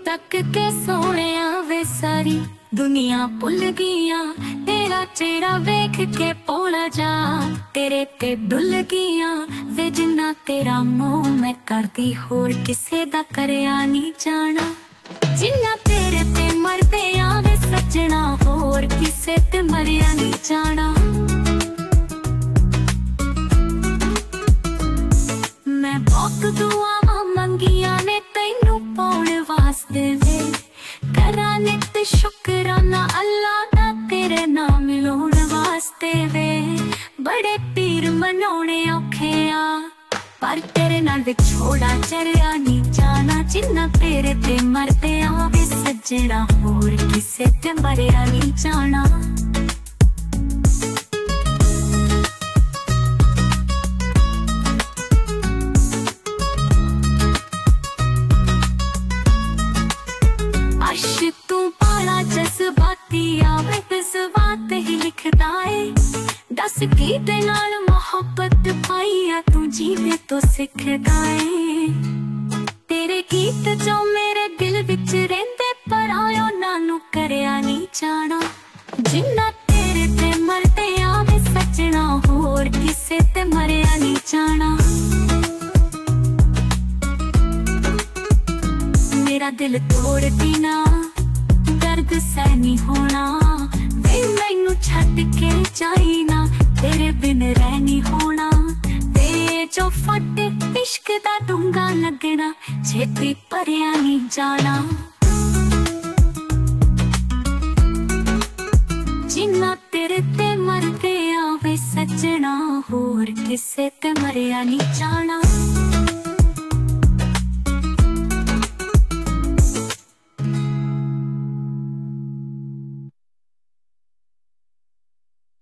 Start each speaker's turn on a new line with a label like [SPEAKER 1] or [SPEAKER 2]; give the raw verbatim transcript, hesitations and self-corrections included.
[SPEAKER 1] तक के सोहणिया वे सारी दुनिया भुल गईया। तेरा चेहरा वेख के भोला जा तेरे ते डुल गईया वे जिन्ना तेरा मोह मैं करदी होर किसे दा करया नहीं जाना। जिन्ना तेरे ते मरदे आ वे सजना होर किसे ते मरया नहीं जाना। मैं बहुत दुआवां मंगिया ने तैनू पाउण वास्ते वे करा नित शुकराना अल्लाह दा तेरे नाम मिलाउण वास्ते वे। बड़े पीर मनाउणे औखे आ पर तेरे नाल विछोड़ा चरिया नहीं जाना। जिन्ना तेरे ते मरदे आ वे सजना होर किसे ते मरया नहीं जाना। जज्बात ही लिखदा है दस की ते नाल मोहब्बत पाई आ तू जीवे तो सिखदा है। तेरे गीत जो मेरे दिल विच रहिंदे पर आयो नानू करया नहीं जाना। जिन्ना तेरे ते मरदे आ वे सजना होर किसे ते मरया नहीं जाना। मेरा दिल तोड़ देना दर्द सह नहीं होना वे मैनू छड्ड के जाई ना तेरे बिन रह नहीं होना। ते जो फट इश्क दा डूंगा लगना छेती भरया नहीं जाना। जिन्ना तेरे ते मरदे आ वे सजना होर किसे ते मरया नहीं जाना।